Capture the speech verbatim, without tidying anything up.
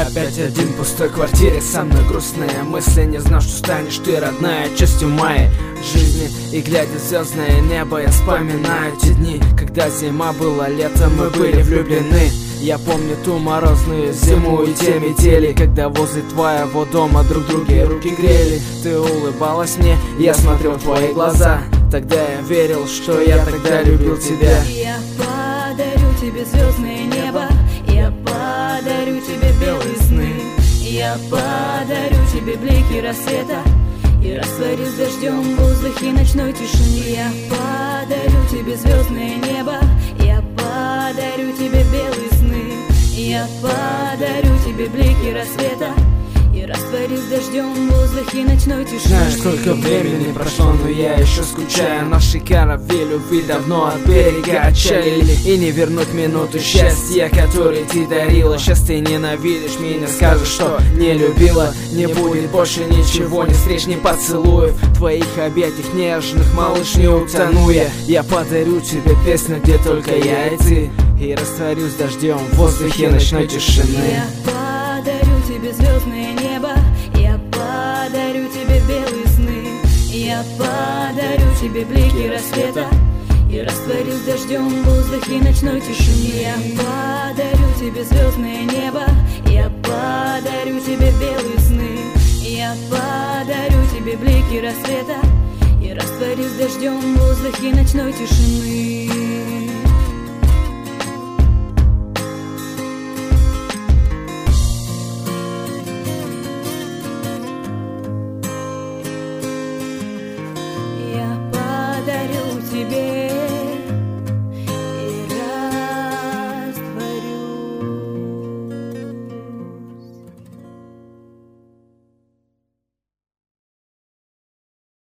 опять один в пустой квартире. Со мной грустные мысли, не знал, что станешь ты родная частью моей жизни. И глядя в звездное небо, я вспоминаю те дни, когда зима была летом, мы были влюблены. Я помню ту морозную зиму и те метели, когда возле твоего дома друг друге руки грели. Ты улыбалась мне, я смотрел в твои глаза. Тогда я верил, что я тогда любил тебя. Я подарю тебе звездное небо, я подарю тебе белые сны, я подарю тебе блики рассвета и растворюсь дождем в воздухе ночной тишины. Я подарю тебе звездное небо, я подарю тебе белые сны, я подарю тебе блики рассвета и растворюсь дождем в воздухе ночной тишины. Знаешь, сколько времени прошло, но я еще скучаю. Наши корабли любви давно от берега отчалили, и не вернуть минуту счастья, который ты дарила. Сейчас ты ненавидишь меня, скажешь, что не любила. Не будет больше ничего, ни встреч, ни поцелуев, твоих объятиях нежных, малыш, не утону я. Я подарю тебе песню, где только я и ты, и растворюсь дождем в воздухе ночной тишины. Я подарю тебе звездное небо, я подарю тебе белые сны, я подарю тебе блики рассвета и растворюсь дождем в воздухе ночной тишины. Я подарю тебе звездное небо, я подарю тебе белые сны, я подарю тебе блики рассвета и растворюсь дождем в воздухе ночной тишины. Тебе